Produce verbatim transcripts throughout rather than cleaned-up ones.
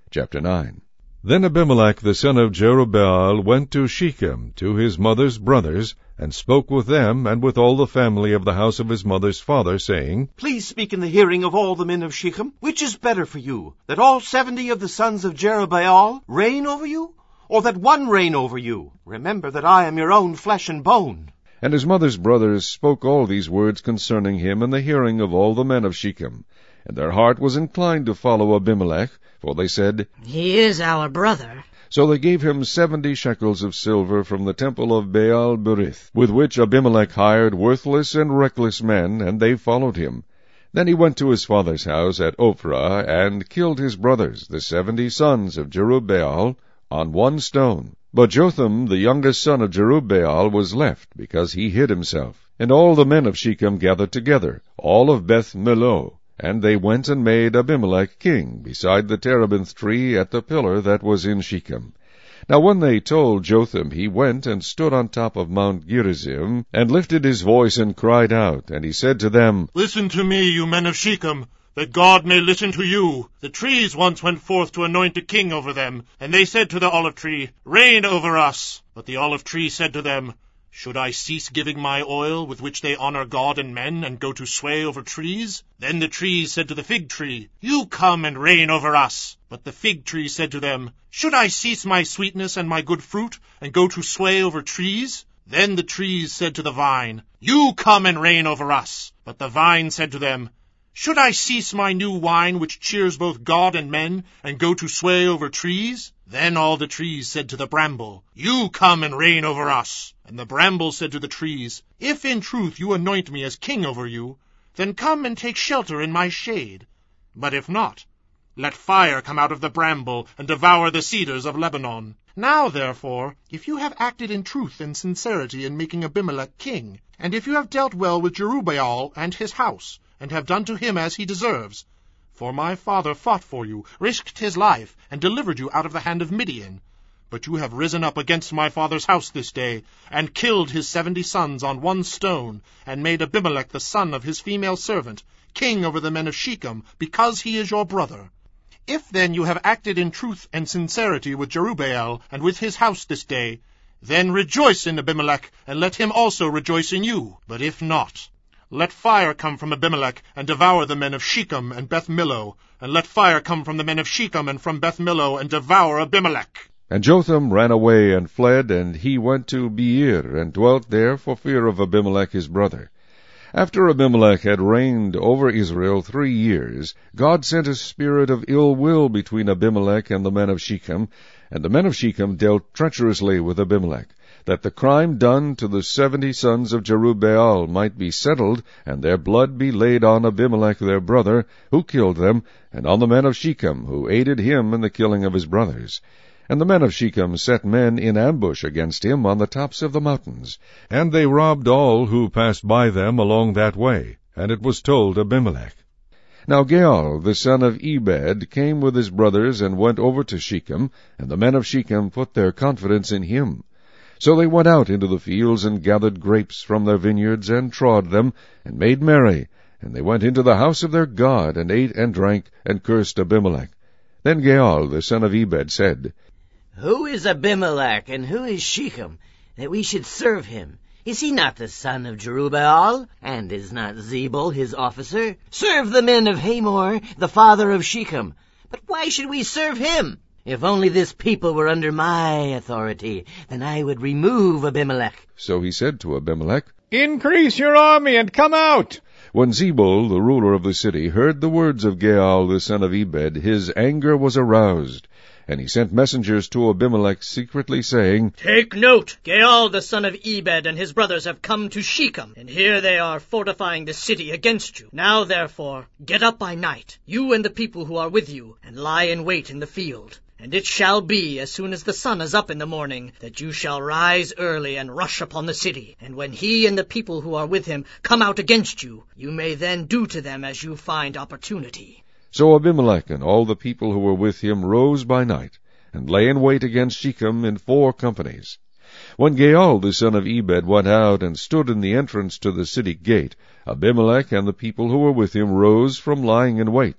Chapter nine. Then Abimelech the son of Jerubbaal went to Shechem, to his mother's brothers, and spoke with them, and with all the family of the house of his mother's father, saying, Please speak in the hearing of all the men of Shechem. Which is better for you, that all seventy of the sons of Jerubbaal reign over you, or that one reign over you? Remember that I am your own flesh and bone. And his mother's brothers spoke all these words concerning him in the hearing of all the men of Shechem. And their heart was inclined to follow Abimelech, for they said, He is our brother. So they gave him seventy shekels of silver from the temple of Baal Berith, with which Abimelech hired worthless and reckless men, and they followed him. Then he went to his father's house at Ophrah, and killed his brothers, the seventy sons of Jerubbaal, on one stone. But Jotham, the youngest son of Jerubbaal, was left, because he hid himself. And all the men of Shechem gathered together, all of Beth Millo, and they went and made Abimelech king, beside the terebinth tree at the pillar that was in Shechem. Now when they told Jotham, he went and stood on top of Mount Gerizim, and lifted his voice and cried out, and he said to them, Listen to me, you men of Shechem, that God may listen to you. The trees once went forth to anoint a king over them, and they said to the olive tree, Reign over us. But the olive tree said to them, Should I cease giving my oil, with which they honor God and men, and go to sway over trees? Then the trees said to the fig tree, You come and reign over us. But the fig tree said to them, Should I cease my sweetness and my good fruit, and go to sway over trees? Then the trees said to the vine, You come and reign over us. But the vine said to them, Should I cease my new wine, which cheers both God and men, and go to sway over trees? Then all the trees said to the bramble, You come and reign over us. And the bramble said to the trees, If in truth you anoint me as king over you, then come and take shelter in my shade. But if not, let fire come out of the bramble, and devour the cedars of Lebanon. Now, therefore, if you have acted in truth and sincerity in making Abimelech king, and if you have dealt well with Jerubbaal and his house, and have done to him as he deserves, for my father fought for you, risked his life, and delivered you out of the hand of Midian. But you have risen up against my father's house this day, and killed his seventy sons on one stone, and made Abimelech the son of his female servant king over the men of Shechem, because he is your brother. If then you have acted in truth and sincerity with Jerubbaal and with his house this day, then rejoice in Abimelech, and let him also rejoice in you. But if not, let fire come from Abimelech, and devour the men of Shechem and Beth Millo, and let fire come from the men of Shechem and from Beth Millo, and devour Abimelech. And Jotham ran away and fled, and he went to Beer, and dwelt there for fear of Abimelech his brother. After Abimelech had reigned over Israel three years, God sent a spirit of ill will between Abimelech and the men of Shechem, and the men of Shechem dealt treacherously with Abimelech, that the crime done to the seventy sons of Jerubbaal might be settled, and their blood be laid on Abimelech their brother, who killed them, and on the men of Shechem, who aided him in the killing of his brothers. And the men of Shechem set men in ambush against him on the tops of the mountains, and they robbed all who passed by them along that way. And it was told Abimelech. Now Gaal the son of Ebed came with his brothers, and went over to Shechem, and the men of Shechem put their confidence in him. So they went out into the fields, and gathered grapes from their vineyards, and trod them, and made merry. And they went into the house of their God, and ate and drank, and cursed Abimelech. Then Gaal the son of Ebed said, Who is Abimelech, and who is Shechem, that we should serve him? Is he not the son of Jerubbaal? And is not Zebul his officer? Serve the men of Hamor, the father of Shechem. But why should we serve him? If only this people were under my authority, then I would remove Abimelech. So he said to Abimelech, Increase your army, and come out. When Zebul, the ruler of the city, heard the words of Gaal the son of Ebed, his anger was aroused. And he sent messengers to Abimelech secretly, saying, Take note, Gaal the son of Ebed and his brothers have come to Shechem, and here they are fortifying the city against you. Now therefore, get up by night, you and the people who are with you, and lie in wait in the field. And it shall be, as soon as the sun is up in the morning, that you shall rise early and rush upon the city. And when he and the people who are with him come out against you, you may then do to them as you find opportunity. So Abimelech and all the people who were with him rose by night, and lay in wait against Shechem in four companies. When Gaal the son of Ebed went out and stood in the entrance to the city gate, Abimelech and the people who were with him rose from lying in wait.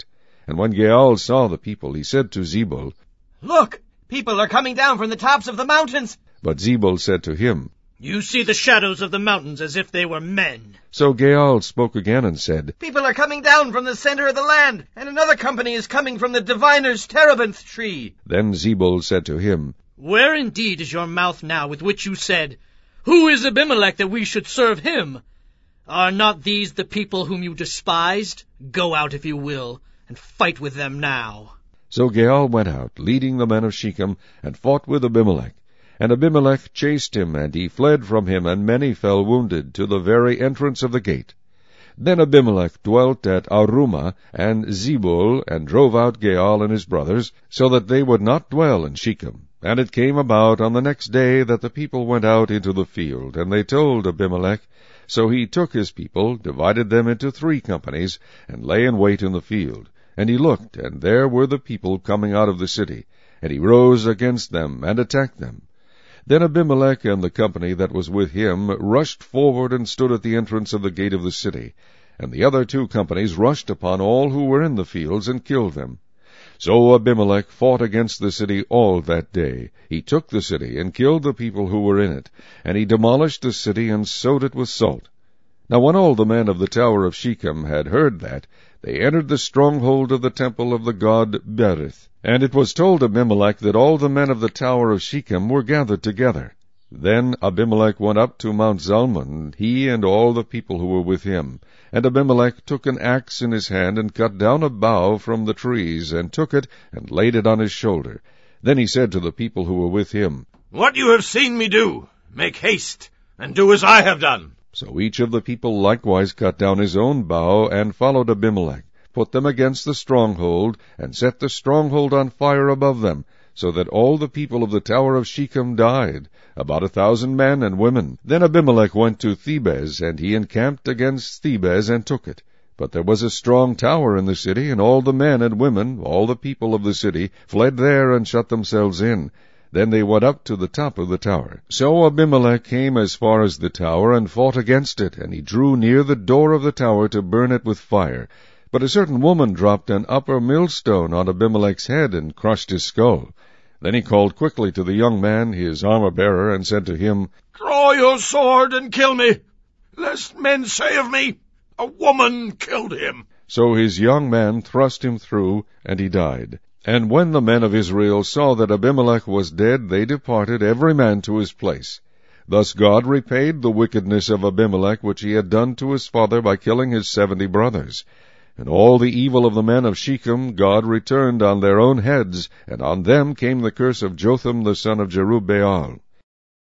And when Gaal saw the people, he said to Zebul, Look, people are coming down from the tops of the mountains. But Zebul said to him, You see the shadows of the mountains as if they were men. So Gaal spoke again and said, People are coming down from the center of the land, and another company is coming from the diviner's terebinth tree. Then Zebul said to him, Where indeed is your mouth now with which you said, Who is Abimelech that we should serve him? Are not these the people whom you despised? Go out, if you will, and fight with them now. So Gaal went out, leading the men of Shechem, and fought with Abimelech. And Abimelech chased him, and he fled from him, and many fell wounded, to the very entrance of the gate. Then Abimelech dwelt at Arumah and Zebul, and drove out Gaal and his brothers, so that they would not dwell in Shechem. And it came about on the next day that the people went out into the field, and they told Abimelech. So he took his people, divided them into three companies, and lay in wait in the field. And he looked, and there were the people coming out of the city. And he rose against them, and attacked them. Then Abimelech and the company that was with him rushed forward and stood at the entrance of the gate of the city. And the other two companies rushed upon all who were in the fields, and killed them. So Abimelech fought against the city all that day. He took the city, and killed the people who were in it. And he demolished the city, and sowed it with salt. Now when all the men of the tower of Shechem had heard that, they entered the stronghold of the temple of the god Berith. And it was told Abimelech that all the men of the tower of Shechem were gathered together. Then Abimelech went up to Mount Zalmon, he and all the people who were with him. And Abimelech took an axe in his hand, and cut down a bough from the trees, and took it, and laid it on his shoulder. Then he said to the people who were with him, What you have seen me do, make haste, and do as I have done. So each of the people likewise cut down his own bough, and followed Abimelech, put them against the stronghold, and set the stronghold on fire above them, so that all the people of the tower of Shechem died, about a thousand men and women. Then Abimelech went to Thebez, and he encamped against Thebez, and took it. But there was a strong tower in the city, and all the men and women, all the people of the city, fled there and shut themselves in. Then they went up to the top of the tower. So Abimelech came as far as the tower, and fought against it, and he drew near the door of the tower to burn it with fire. But a certain woman dropped an upper millstone on Abimelech's head, and crushed his skull. Then he called quickly to the young man, his armor-bearer, and said to him, Draw your sword and kill me, lest men say of me, A woman killed him. So his young man thrust him through, and he died. And when the men of Israel saw that Abimelech was dead, they departed, every man to his place. Thus God repaid the wickedness of Abimelech, which he had done to his father by killing his seventy brothers. And all the evil of the men of Shechem God returned on their own heads, and on them came the curse of Jotham the son of Jerubbaal.